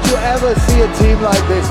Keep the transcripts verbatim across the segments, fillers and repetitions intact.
you ever see a team like this?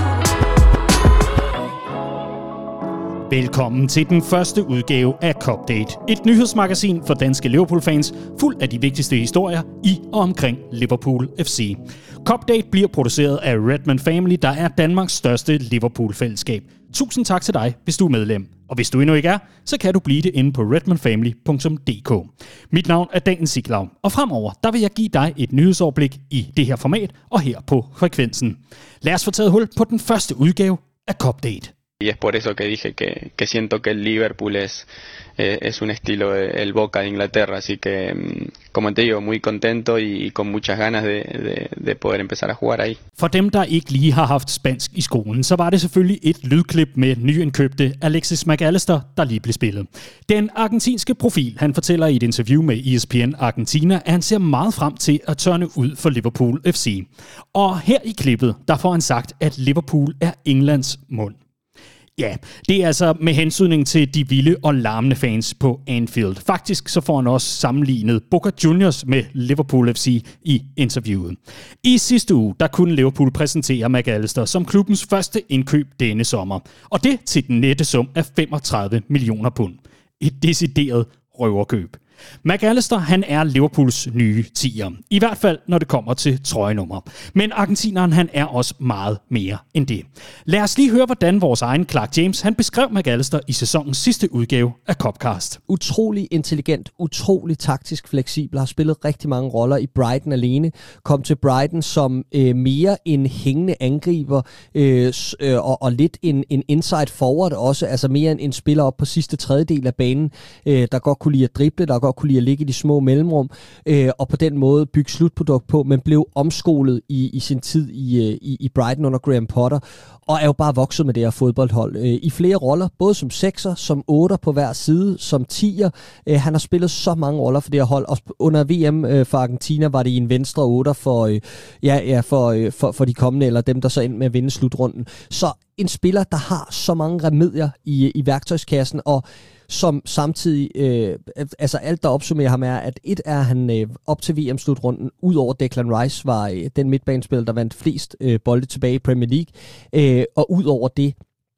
Velkommen til den første udgave af Cupdate. Et nyhedsmagasin for danske Liverpool-fans, fuld af de vigtigste historier i og omkring Liverpool F C. Cupdate bliver produceret af Redman Family, der er Danmarks største Liverpool-fællesskab. Tusind tak til dig, hvis du er medlem. Og hvis du endnu ikke er, så kan du blive det inde på redman family punktum d k. Mit navn er Dan Siglau, og fremover der vil jeg give dig et nyhedsoverblik i det her format og her på frekvensen. Lad os få taget hul på den første udgave af Cupdate. Y es por eso que dije que, que siento que el Liverpool es, eh, es un estilo de, el Boca de Inglaterra, así que, como te digo, muy contento y, y con muchas ganas de, de, de poder empezar a jugar ahí. For dem, der ikke lige har haft spansk i skolen, så var det selvfølgelig et lydklip med nyindkøbte Alexis Mac Allister, der lige blev spillet. Den argentinske profil, han fortæller i et interview med E S P N Argentina, at han ser meget frem til at tørne ud for Liverpool F C. Og her i klippet, der får han sagt, at Liverpool er Englands mund. Ja, det er altså med hensynning til de vilde og larmende fans på Anfield. Faktisk så får han også sammenlignet Boca Juniors med Liverpool F C i interviewet. I sidste uge, der kunne Liverpool præsentere Mac Allister som klubbens første indkøb denne sommer. Og det til den nette sum af femogtredive millioner pund. Et decideret røverkøb. Mac Allister, han er Liverpools nye tier. I hvert fald, når det kommer til trøjenummer. Men argentineren, han er også meget mere end det. Lad os lige høre, hvordan vores egen Clark James, han beskrev Mac Allister i sæsonens sidste udgave af Cupcast. Utrolig intelligent, utrolig taktisk fleksibel, har spillet rigtig mange roller i Brighton alene. Kom til Brighton som øh, mere en hængende angriber øh, øh, og, og lidt en, en inside forward også. Altså mere en, en spiller op på sidste tredjedel af banen, øh, der godt kunne lide at drible, der godt kunne lide at ligge i de små mellemrum, øh, og på den måde bygge slutprodukt på, men blev omskolet i, i sin tid i, i, i Brighton under Graham Potter, og er jo bare vokset med det her fodboldhold. Øh, I flere roller, både som sekser, som otter på hver side, som tier. Øh, han har spillet så mange roller for det her hold, og under V M øh, for Argentina var det i en venstre otter for, øh, ja, ja, for, øh, for, for de kommende, eller dem, der så endte med at vinde slutrunden. Så en spiller, der har så mange remedier i, i værktøjskassen, og som samtidig, øh, altså alt der opsummerer ham er, at et er han øh, op til V M-slutrunden, ud over Declan Rice, var øh, den midtbanespiller, der vandt flest øh, bolde tilbage i Premier League, øh, og ud over det,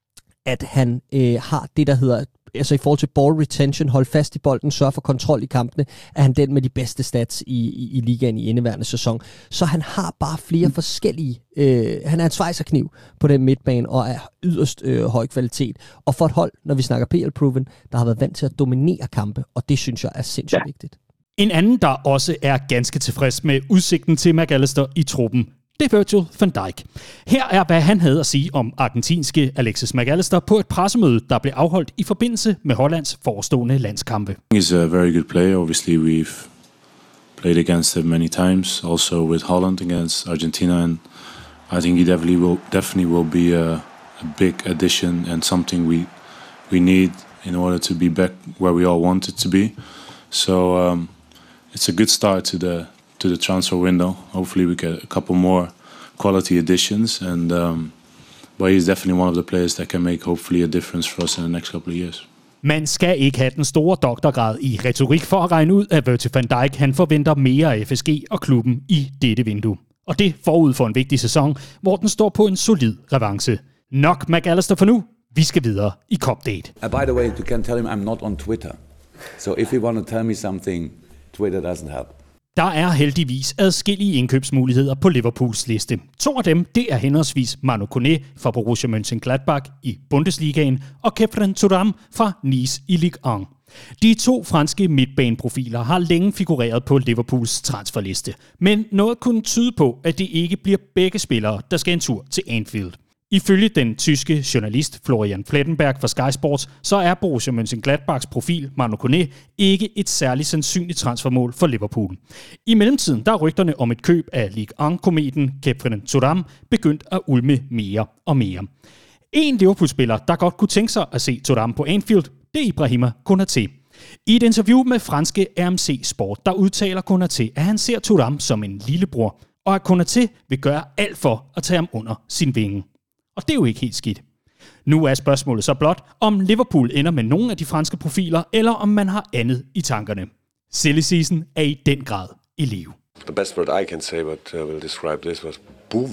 at han øh, har det, der hedder, altså i forhold til ball retention, hold fast i bolden, sørge for kontrol i kampene, er han den med de bedste stats i, i, i ligaen i indeværende sæson. Så han har bare flere forskellige, øh, han er en svejserkniv på den midtbane, og er yderst øh, høj kvalitet. Og for et hold, når vi snakker P L-proven, der har været vant til at dominere kampe, og det synes jeg er sindssygt ja. vigtigt. En anden, der også er ganske tilfreds med udsigten til Mac Allister i truppen, det er Virgil van Dijk. Her er, hvad han havde at sige om argentinske Alexis Mac Allister på et pressemøde, der blev afholdt i forbindelse med Hollands forestående landskampe. He's a very good player. Obviously, we've played against him many times, also with Holland against Argentina, and I think he definitely will definitely will be a, a big addition and something we we need in order to be back where we all want it to be. So um, it's a good start to the to the transfer window. Hopefully we get a couple more quality additions, and um, but he's definitely one of the players that can make hopefully a difference for us in the next couple of years. Man skal ikke have den store doktorgrad i retorik for at regne ud, at Virgil van Dijk han forventer mere af F S G og klubben i dette vindue. Og det forud for en vigtig sæson, hvor den står på en solid revanche. Nok Mac Allister for nu. Vi skal videre i Cupdate. Uh, by the way, you can tell him I'm not on Twitter. So if you want to tell me something, Twitter doesn't help. Der er heldigvis adskillige indkøbsmuligheder på Liverpools liste. To af dem, det er henholdsvis Manu Koné fra Borussia Mönchengladbach i Bundesligaen og Khéphren Thuram fra Nice i Ligue et. De to franske midtbaneprofiler har længe figureret på Liverpools transferliste, men noget kunne tyde på, at det ikke bliver begge spillere, der skal en tur til Anfield. Ifølge den tyske journalist Florian Plettenberg fra Sky Sports, så er Borussia Mönchengladbachs profil Manu Koné ikke et særligt sandsynligt transfermål for Liverpool. I mellemtiden der er rygterne om et køb af Ligue et-kometen Khéphren Thuram begyndt at ulme mere og mere. En Liverpool-spiller, der godt kunne tænke sig at se Thuram på Anfield, det er Ibrahima Konaté. I et interview med franske R M C Sport, der udtaler Konaté, at han ser Thuram som en lillebror, og at Konaté vil gøre alt for at tage ham under sin vinge. Og det er jo ikke helt skidt. Nu er spørgsmålet så blot, om Liverpool ender med nogle af de franske profiler, eller om man har andet i tankerne. Silly season er i den grad i live. The best word I can say, but uh, will describe this was boom.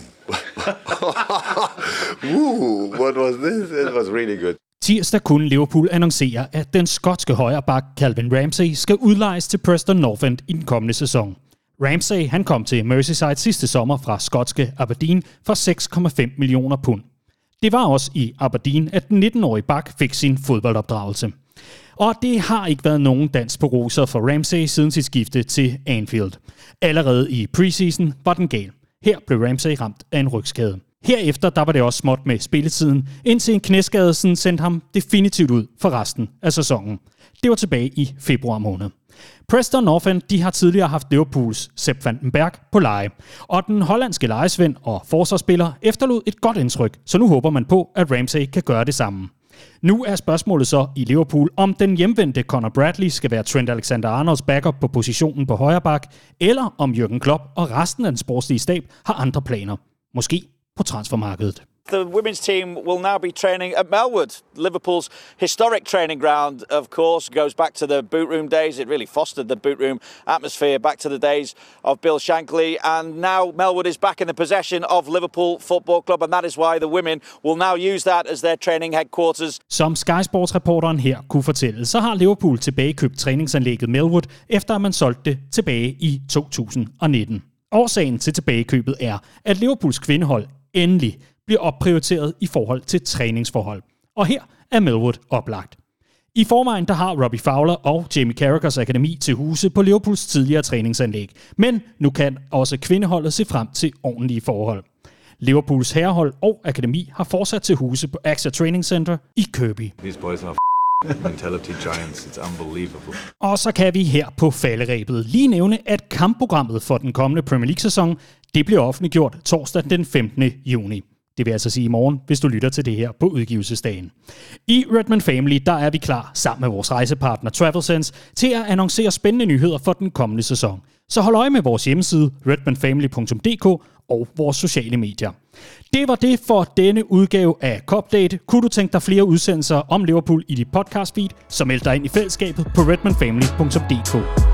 Woo, what was this? It was really good. Tirsdag kunne Liverpool annoncere, at den skotske højreback Calvin Ramsey skal udlejes til Preston North End i den kommende sæson. Ramsey han kom til Merseyside sidste sommer fra skotske Aberdeen for seks komma fem millioner pund. Det var også i Aberdeen, at den nitten-årige back fik sin fodboldopdragelse. Og det har ikke været nogen dans på roser for Ramsey siden sit skifte til Anfield. Allerede i preseason var den gal. Her blev Ramsey ramt af en rygskade. Herefter der var det også småt med spilletiden, indtil en knæskade sendte ham definitivt ud for resten af sæsonen. Det var tilbage i februar måned. Preston North End de har tidligere haft Liverpools Sepp van den Berg på leje, og den hollandske lejesvend og forsvarsspiller efterlod et godt indtryk, så nu håber man på, at Ramsey kan gøre det samme. Nu er spørgsmålet så i Liverpool, om den hjemvendte Conor Bradley skal være Trent Alexander-Arnolds backup på positionen på højre bak, eller om Jürgen Klopp og resten af den sportslige stab har andre planer. Måske på transfermarkedet. The women's team will now be training at Melwood, Liverpool's historic training ground, of course, goes back to the boot room days. It really fostered the boot room atmosphere back to the days of Bill Shankly. And now Melwood is back in the possession of Liverpool Football Club, and that is why the women will now use that as their training headquarters. Som Sky Sports-reporteren her kunne fortælle, så har Liverpool tilbagekøbt træningsanlægget Melwood, efter at man solgte det tilbage i to tusind nitten. Årsagen til tilbagekøbet er, at Liverpools kvindehold endelig bliver opprioriteret i forhold til træningsforhold. Og her er Melwood oplagt. I forvejen der har Robbie Fowler og Jamie Carragers akademi til huse på Liverpools tidligere træningsanlæg. Men nu kan også kvindeholdet se frem til ordentlige forhold. Liverpools herrehold og akademi har fortsat til huse på A X A Training Center i Kirkby. These boys are mentality giants. It's unbelievable. Og så kan vi her på falderebet lige nævne, at kampprogrammet for den kommende Premier League-sæson, det bliver offentliggjort torsdag den femtende juni. Det vil altså sige i morgen, hvis du lytter til det her på udgivelsesdagen. I Redman Family, der er vi klar sammen med vores rejsepartner TravelSense til at annoncere spændende nyheder for den kommende sæson. Så hold øje med vores hjemmeside redman family punktum d k og vores sociale medier. Det var det for denne udgave af Cupdate. Kunne du tænke dig flere udsendelser om Liverpool i dit podcast feed, så meld dig ind i fællesskabet på redman family punktum d k.